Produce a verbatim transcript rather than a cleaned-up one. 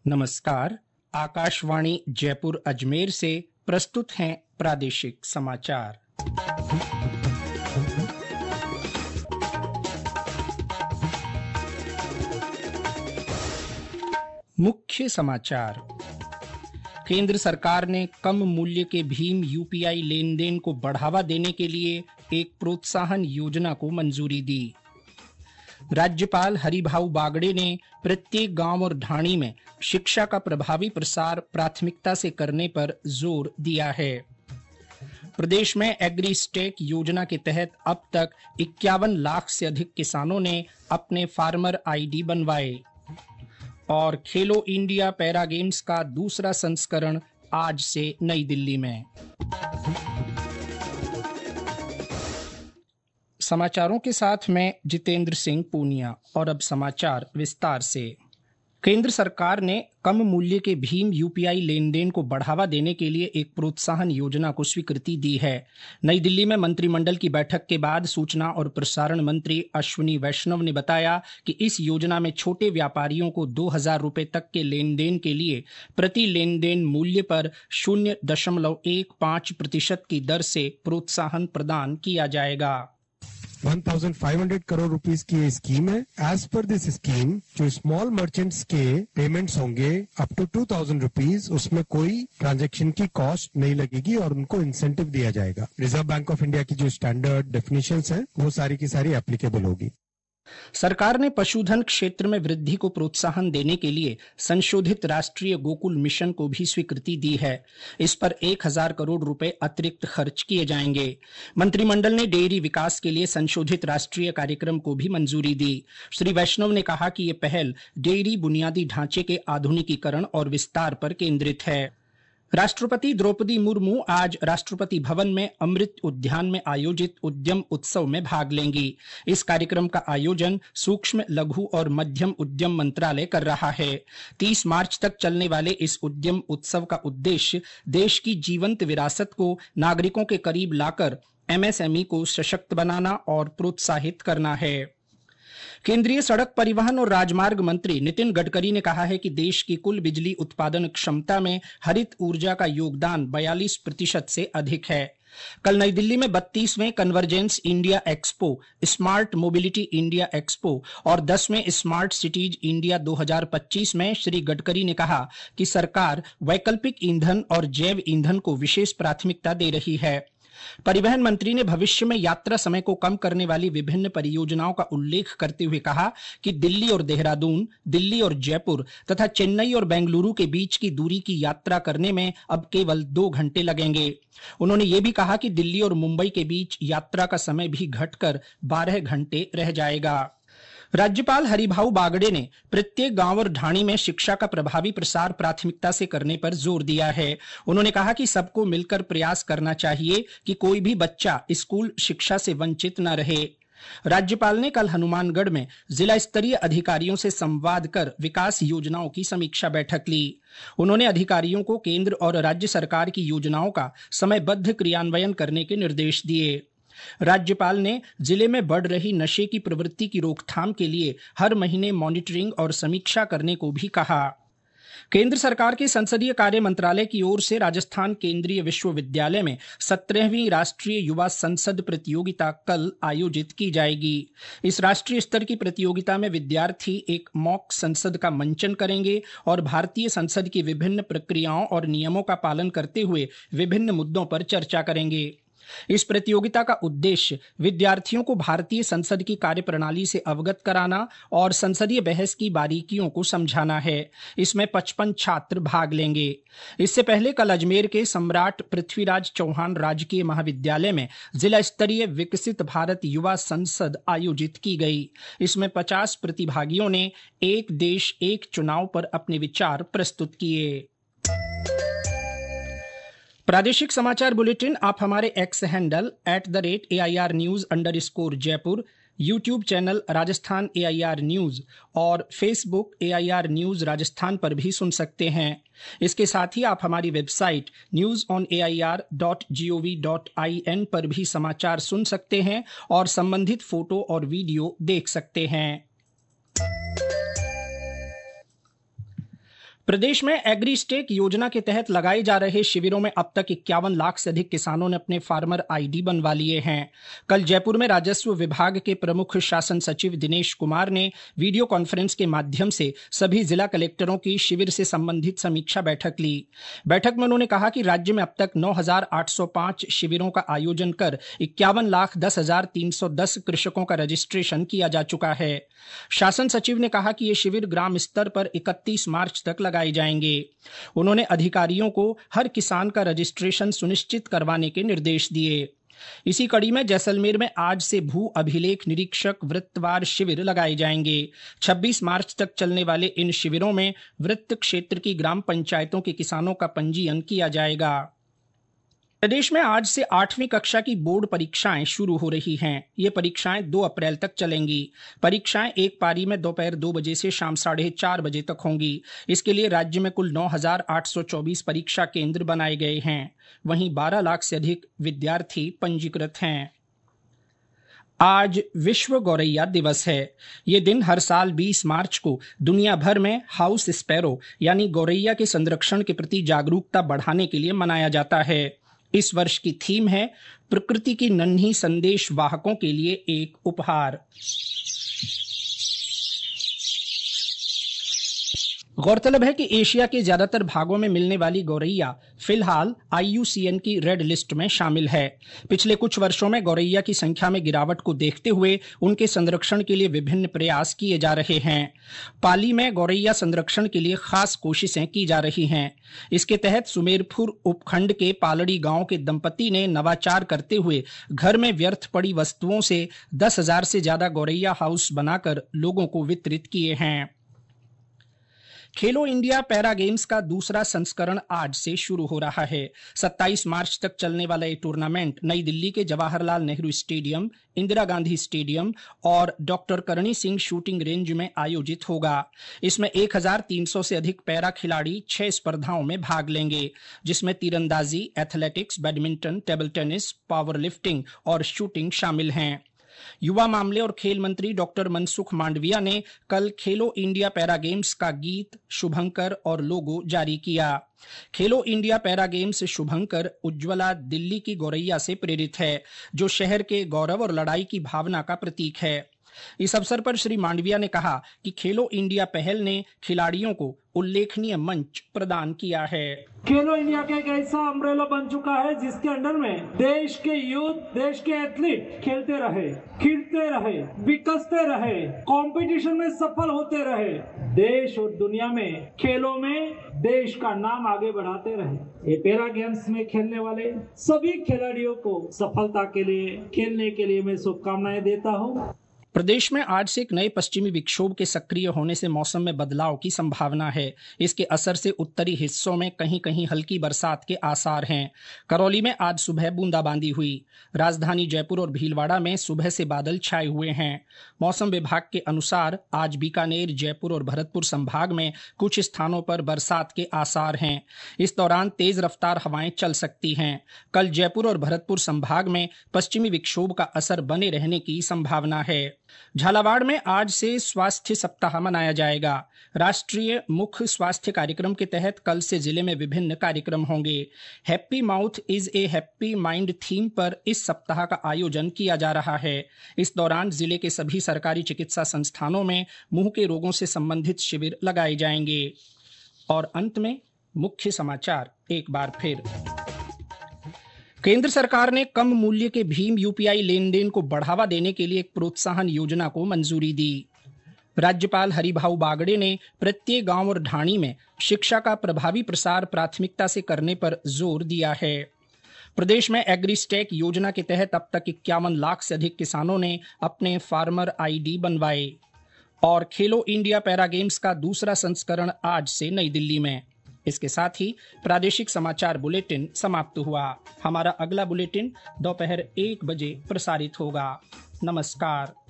नमस्कार। आकाशवाणी जयपुर अजमेर से प्रस्तुत हैं प्रादेशिक समाचार। मुख्य समाचार। केंद्र सरकार ने कम मूल्य के भीम यूपीआई लेन देन को बढ़ावा देने के लिए एक प्रोत्साहन योजना को मंजूरी दी। राज्यपाल हरिभाऊ बागड़े ने प्रत्येक गांव और ढाणी में शिक्षा का प्रभावी प्रसार प्राथमिकता से करने पर जोर दिया है। प्रदेश में एग्री स्टेक योजना के तहत अब तक इक्यावन लाख से अधिक किसानों ने अपने फार्मर आईडी बनवाए। और खेलो इंडिया पैरा गेम्स का दूसरा संस्करण आज से नई दिल्ली में। समाचारों के साथ मैं जितेंद्र सिंह पूनिया। और अब समाचार विस्तार से। केंद्र सरकार ने कम मूल्य के भीम यूपीआई लेन देन को बढ़ावा देने के लिए एक प्रोत्साहन योजना को स्वीकृति दी है। नई दिल्ली में मंत्रिमंडल की बैठक के बाद सूचना और प्रसारण मंत्री अश्विनी वैष्णव ने बताया कि इस योजना में छोटे व्यापारियों को दो हजार रुपए तक के लेन देन के लिए प्रति लेन देन मूल्य पर शून्य दशमलव एक पांच प्रतिशत की दर से प्रोत्साहन प्रदान किया जाएगा। पंद्रह सौ करोड़ रुपीस की ये स्कीम है। एज पर दिस स्कीम जो स्मॉल मर्चेंट्स के पेमेंट्स होंगे up to two thousand rupees, उसमें कोई ट्रांजैक्शन की कॉस्ट नहीं लगेगी और उनको इंसेंटिव दिया जाएगा। रिजर्व बैंक ऑफ इंडिया की जो स्टैंडर्ड डेफिनेशंस है वो सारी की सारी एप्लीकेबल होगी। सरकार ने पशुधन क्षेत्र में वृद्धि को प्रोत्साहन देने के लिए संशोधित राष्ट्रीय गोकुल मिशन को भी स्वीकृति दी है। इस पर एक हजार करोड़ रुपए अतिरिक्त खर्च किए जाएंगे। मंत्रिमंडल ने डेयरी विकास के लिए संशोधित राष्ट्रीय कार्यक्रम को भी मंजूरी दी। श्री वैष्णव ने कहा कि ये पहल डेयरी बुनियादी ढांचे के आधुनिकीकरण और विस्तार पर केंद्रित है। राष्ट्रपति द्रौपदी मुर्मू आज राष्ट्रपति भवन में अमृत उद्यान में आयोजित उद्यम उत्सव में भाग लेंगी। इस कार्यक्रम का आयोजन सूक्ष्म लघु और मध्यम उद्यम मंत्रालय कर रहा है। तीस मार्च तक चलने वाले इस उद्यम उत्सव का उद्देश्य देश की जीवंत विरासत को नागरिकों के करीब लाकर एमएसएमई को सशक्त बनाना और प्रोत्साहित करना है। केंद्रीय सड़क परिवहन और राजमार्ग मंत्री नितिन गडकरी ने कहा है कि देश की कुल बिजली उत्पादन क्षमता में हरित ऊर्जा का योगदान बयालीस प्रतिशत से अधिक है। कल नई दिल्ली में बत्तीसवें convergence India expo, smart mobility India expo और दसवें स्मार्ट सिटीज इंडिया दो हजार पच्चीस में श्री गडकरी ने कहा कि सरकार वैकल्पिक ईंधन और जैव ईंधन को विशेष प्राथमिकता दे रही है। परिवहन मंत्री ने भविष्य में यात्रा समय को कम करने वाली विभिन्न परियोजनाओं का उल्लेख करते हुए कहा कि दिल्ली और देहरादून, दिल्ली और जयपुर तथा चेन्नई और बेंगलुरु के बीच की दूरी की यात्रा करने में अब केवल दो घंटे लगेंगे। उन्होंने ये भी कहा कि दिल्ली और मुंबई के बीच यात्रा का समय भी घटकर बारह घंटे रह जाएगा। राज्यपाल हरिभाऊ बागड़े ने प्रत्येक गांव और ढाणी में शिक्षा का प्रभावी प्रसार प्राथमिकता से करने पर जोर दिया है। उन्होंने कहा कि सबको मिलकर प्रयास करना चाहिए कि कोई भी बच्चा स्कूल शिक्षा से वंचित न रहे। राज्यपाल ने कल हनुमानगढ़ में जिला स्तरीय अधिकारियों से संवाद कर विकास योजनाओं की समीक्षा बैठक ली। उन्होंने अधिकारियों को केंद्र और राज्य सरकार की योजनाओं का समयबद्ध क्रियान्वयन करने के निर्देश दिए। राज्यपाल ने जिले में बढ़ रही नशे की प्रवृत्ति की रोकथाम के लिए हर महीने मॉनिटरिंग और समीक्षा करने को भी कहा। केंद्र सरकार के संसदीय कार्य मंत्रालय की ओर से राजस्थान केंद्रीय विश्वविद्यालय में सत्रहवीं राष्ट्रीय युवा संसद प्रतियोगिता कल आयोजित की जाएगी। इस राष्ट्रीय स्तर की प्रतियोगिता में विद्यार्थी एक मॉक संसद का मंचन करेंगे और भारतीय संसद की विभिन्न प्रक्रियाओं और नियमों का पालन करते हुए विभिन्न मुद्दों पर चर्चा करेंगे। इस प्रतियोगिता का उद्देश्य विद्यार्थियों को भारतीय संसद की कार्यप्रणाली से अवगत कराना और संसदीय बहस की बारीकियों को समझाना है। इसमें पचपन छात्र भाग लेंगे। इससे पहले कल अजमेर के सम्राट पृथ्वीराज चौहान राजकीय महाविद्यालय में जिला स्तरीय विकसित भारत युवा संसद आयोजित की गई। इसमें पचास प्रतिभागियों ने एक देश एक चुनाव पर अपने विचार प्रस्तुत किए। प्रादेशिक समाचार बुलेटिन आप हमारे X handle at the rate A I R news underscore Jaipur, YouTube channel Rajasthan A I R news और Facebook A I R news Rajasthan पर भी सुन सकते हैं। इसके साथ ही आप हमारी website news on A I R dot G O V dot I N पर भी समाचार सुन सकते हैं और संबंधित फोटो और वीडियो देख सकते हैं। प्रदेश में एग्रीस्टेक योजना के तहत लगाए जा रहे शिविरों में अब तक इक्यावन लाख से अधिक किसानों ने अपने फार्मर आईडी बनवा लिए हैं। कल जयपुर में राजस्व विभाग के प्रमुख शासन सचिव दिनेश कुमार ने वीडियो कॉन्फ्रेंस के माध्यम से सभी जिला कलेक्टरों की शिविर से संबंधित समीक्षा बैठक ली। बैठक में उन्होंने कहा कि राज्य में अब तक नौ हजार आठ सौ पांच शिविरों का आयोजन कर इक्यावन लाख दस हजार तीन सौ दस कृषकों का रजिस्ट्रेशन किया जा चुका है। शासन सचिव ने कहा कि ये शिविर ग्राम स्तर पर इकतीस मार्च तक लगाए जाएंगे। उन्होंने अधिकारियों को हर किसान का रजिस्ट्रेशन सुनिश्चित करवाने के निर्देश दिए। इसी कड़ी में जैसलमेर में आज से भू अभिलेख निरीक्षक वृत्तवार शिविर लगाए जाएंगे। छब्बीस मार्च तक चलने वाले इन शिविरों में वृत्त क्षेत्र की ग्राम पंचायतों के किसानों का पंजीयन किया जाएगा। प्रदेश में आज से आठवीं कक्षा की बोर्ड परीक्षाएं शुरू हो रही हैं। ये परीक्षाएं दो अप्रैल तक चलेंगी। परीक्षाएं एक पारी में दोपहर दो बजे से शाम साढ़े चार बजे तक होंगी। इसके लिए राज्य में कुल नौ हजार आठ सौ चौबीस परीक्षा केंद्र बनाए गए हैं। वहीं बारह लाख से अधिक विद्यार्थी पंजीकृत हैं। आज विश्व गौरैया दिवस है। ये दिन हर साल बीस मार्च को दुनिया भर में हाउस स्पैरो यानी गौरैया के संरक्षण के प्रति जागरूकता बढ़ाने के लिए मनाया जाता है। इस वर्ष की थीम है प्रकृति की नन्ही संदेश वाहकों के लिए एक उपहार। गौरतलब है कि एशिया के ज्यादातर भागों में मिलने वाली गौरैया फिलहाल आई यू सी एन की रेड लिस्ट में शामिल है। पिछले कुछ वर्षों में गौरैया की संख्या में गिरावट को देखते हुए उनके संरक्षण के लिए विभिन्न प्रयास किए जा रहे हैं। पाली में गौरैया संरक्षण के लिए खास कोशिशें की जा रही हैं। इसके तहत सुमेरपुर उपखंड के पालड़ी गांव के दंपति ने नवाचार करते हुए घर में व्यर्थ पड़ी वस्तुओं से दस हजार से ज्यादा गौरैया हाउस बनाकर लोगों को वितरित किए हैं। खेलो इंडिया पैरा गेम्स का दूसरा संस्करण आज से शुरू हो रहा है। सत्ताईस मार्च तक चलने वाला ये टूर्नामेंट नई दिल्ली के जवाहरलाल नेहरू स्टेडियम, इंदिरा गांधी स्टेडियम और doctor Karni Singh shooting range में आयोजित होगा। इसमें एक हजार तीन सौ से अधिक पैरा खिलाड़ी छह स्पर्धाओं में भाग लेंगे, जिसमें तीरंदाजी, athletics, badminton, table tennis, power lifting और शूटिंग शामिल हैं। युवा मामले और खेल मंत्री डॉक्टर मनसुख मांडविया ने कल खेलो इंडिया पैरा गेम्स का गीत, शुभंकर और लोगो जारी किया। खेलो इंडिया पैरा गेम्स शुभंकर उज्ज्वला दिल्ली की गौरैया से प्रेरित है, जो शहर के गौरव और लड़ाई की भावना का प्रतीक है। इस अवसर पर श्री मांडविया ने कहा कि खेलो इंडिया पहल ने खिलाड़ियों को उल्लेखनीय मंच प्रदान किया है। खेलो इंडिया का एक ऐसा अम्ब्रेला बन चुका है जिसके अंडर में देश के यूथ, देश के एथलीट खेलते रहे, खिलते रहे, विकसते रहे, कंपटीशन में सफल होते रहे, देश और दुनिया में खेलों में देश का नाम आगे बढ़ाते रहे। ये पैरा गेम्स में खेलने वाले सभी खिलाड़ियों को सफलता के लिए, खेलने के लिए मैं शुभकामनाएं देता हूँ। प्रदेश में आज से एक नए पश्चिमी विक्षोभ के सक्रिय होने से मौसम में बदलाव की संभावना है। इसके असर से उत्तरी हिस्सों में कहीं कहीं हल्की बरसात के आसार हैं। करौली में आज सुबह बूंदाबांदी हुई। राजधानी जयपुर और भीलवाड़ा में सुबह से बादल छाए हुए हैं। मौसम विभाग के अनुसार आज बीकानेर, जयपुर और भरतपुर संभाग में कुछ स्थानों पर बरसात के आसार हैं। इस दौरान तेज रफ्तार हवाएं चल सकती हैं। कल जयपुर और भरतपुर संभाग में पश्चिमी विक्षोभ का असर बने रहने की संभावना है। झालावाड़ में आज से स्वास्थ्य सप्ताह मनाया जाएगा। राष्ट्रीय मुख्य स्वास्थ्य कार्यक्रम के तहत कल से जिले में विभिन्न कार्यक्रम होंगे। Happy mouth is a happy mind theme पर इस सप्ताह का आयोजन किया जा रहा है। इस दौरान जिले के सभी सरकारी चिकित्सा संस्थानों में मुंह के रोगों से संबंधित शिविर लगाए जाएंगे। और अंत में मुख्य समाचार एक बार फिर। केंद्र सरकार ने कम मूल्य के भीम यूपीआई लेन देन को बढ़ावा देने के लिए एक प्रोत्साहन योजना को मंजूरी दी। राज्यपाल हरिभाऊ बागड़े ने प्रत्येक गांव और ढाणी में शिक्षा का प्रभावी प्रसार प्राथमिकता से करने पर जोर दिया है। प्रदेश में एग्रीस्टेक योजना के तहत अब तक इक्यावन लाख से अधिक किसानों ने अपने फार्मर आईडी बनवाए। और खेलो इंडिया पैरा गेम्स का दूसरा संस्करण आज से नई दिल्ली में। इसके साथ ही प्रादेशिक समाचार बुलेटिन समाप्त हुआ। हमारा अगला बुलेटिन दोपहर एक बजे प्रसारित होगा। नमस्कार।